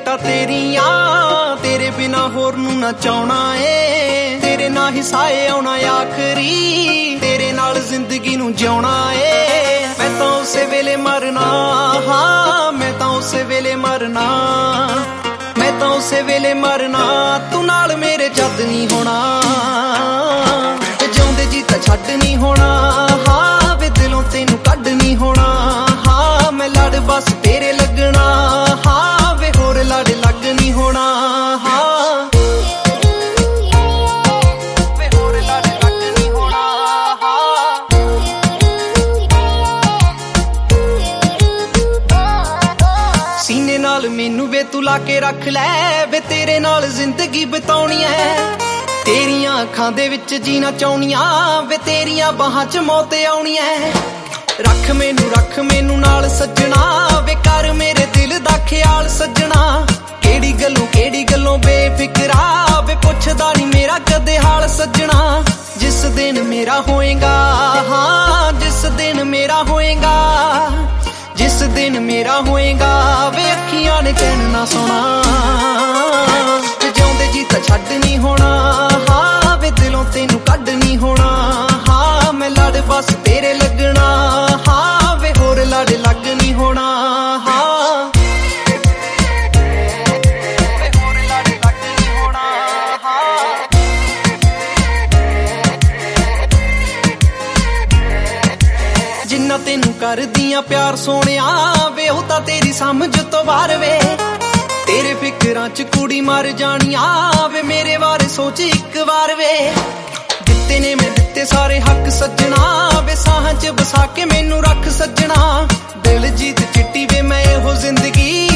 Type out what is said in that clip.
ਲਾਈਟਾਂ ਤੇਰੀਆਂ, ਤੇਰੇ ਬਿਨਾ ਹੋਰ ਨੂੰ ਨਾ ਚਾਹਣਾ ਏ, ਤੇਰੇ ਨਾਲ ਹੀ ਸਾਏ ਆਉਣਾ ਆਖਰੀ, ਤੇਰੇ ਨਾਲ ਜ਼ਿੰਦਗੀ ਨੂੰ ਜਿਉਣਾ ਏ। ਮੈਂ ਤਾਂ ਉਸੇ ਵੇਲੇ ਮਰਨਾ, ਹਾਂ ਮੈਂ ਤਾਂ ਉਸੇ ਵੇਲੇ ਮਰਨਾ, ਮੈਂ ਤਾਂ ਉਸੇ ਵੇਲੇ ਮਰਨਾ, ਤੂੰ ਨਾਲ ਮੇਰੇ ਜਦ ਨਹੀਂ ਹੋਣਾ, ਜਿਉਂਦੇ ਜੀ ਤਾਂ ਛੱਡ ਨਹੀਂ ਹੋਣਾ, ਹਾਂ ਵੇ ਦਿਲੋਂ ਤੈਨੂੰ ਕੱਢ ਨਹੀਂ ਹੋਣਾ, ਹਾਂ ਮੈਂ ਲੜ ਬਸ ਤੇਰੇ ਲੱਗਣਾ, ਹਾਂ ਵੇ ਹੋਰ ਲੜ ਲੱਗ ਨਹੀਂ ਹੋਣਾ, ਹਾਂ ਵੇ ਹੋਰ ਲੜ ਲੱਗ ਨਹੀਂ ਹੋਣਾ, ਹਾਂ ਸੀਨੇ ਨਾਲ ਮੈਨੂੰ ਵੇ ਤੂੰ ਲਾ ਕੇ ਰੱਖ ਲੈ, ਵੇ ਤੇਰੇ ਨਾਲ ਜ਼ਿੰਦਗੀ ਬਿਤਾਉਣੀ ਐ, ਤੇਰੀਆਂ ਅੱਖਾਂ ਦੇ ਵਿੱਚ ਜੀਣਾ ਚਾਹੁੰਨੀਆਂ, ਵੇ ਤੇਰੀਆਂ ਬਾਹਾਂ 'ਚ ਮੌਤ ਆਉਣੀ ਐ। ਰੱਖ ਮੈਨੂੰ ਨਾਲ ਸੱਜਣਾ, ਵੇ ਕਰ ਮੇਰੇ ਦਿਲ ਦਾ ਖਿਆਲ ਸੱਜਣਾ, ਕਿਹੜੀ ਗੱਲੋਂ ਬੇਫਿਕਰਾ, ਵੇ ਪੁੱਛਦਾ ਨਹੀਂ ਮੇਰਾ ਕਦੇ ਹਾਲ ਸੱਜਣਾ। ਜਿਸ ਦਿਨ ਮੇਰਾ ਹੋਏਗਾ, ਹਾਂ ਜਿਸ ਦਿਨ ਮੇਰਾ ਹੋਏਗਾ, ਜਿਸ ਦਿਨ ਮੇਰਾ ਹੋਏਗਾ, ਵੇ ਅੱਖੀਆਂ ਨੇ ਚੈਨ ਨਾ ਸੋਣਾ, ਜਿਉਂਦੇ ਜੀ ਤਾਂ ਛੱਡ ਨਹੀਂ ਹੋਣਾ, ਹਾਂ ਵੇ ਦਿਲੋਂ ਤੈਨੂੰ ਕੱਢ ਨਹੀਂ ਹੋਣਾ, ਹਾਂ ਮੈਂ ਲੜ ਬਸ ਤੇਰੇ ਲੱਗਣਾ, ਹਾਂ ਵੇ ਹੋਰ ਲੜ ਲੱਗ ਨਹੀਂ ਹੋਣਾ, ਹਾਂ ਵੇ ਹੋਰ ਲੜ ਲੱਗ ਨਹੀਂ ਹੋਣਾ, ਹਾਂ ਜਿੰਨਾ ਤੈਨੂੰ ਕਰਦੀਆਂ ਪਿਆਰ ਸੋਹਣਿਆ, ਵੇ ਉਹ ਤਾਂ ਤੇਰੀ ਸਮਝ ਤੋਂ ਬਾਹਰ ਵੇ, ਤੇਰੇ ਫਿਕਰਾਂ 'ਚ ਕੁੜੀ ਮਰ ਜਾਣੀਆਂ, ਵੇ ਮੇਰੇ ਬਾਰੇ ਸੋਚ ਇੱਕ ਵਾਰ ਵੇ। ਦਿੱਤੇ ਨੇ ਮੈਂ ਦਿੱਤੇ ਸਾਰੇ ਹੱਕ ਸੱਜਣਾ, ਵੇ ਸਾਹਾਂ 'ਚ ਵਸਾ ਕੇ ਮੈਨੂੰ ਰੱਖ ਸੱਜਣਾ, ਦਿਲ ਜੀਤ ਚਿੱਟੀ ਵੇ ਮੈਂ ਇਹੋ ਜ਼ਿੰਦਗੀ,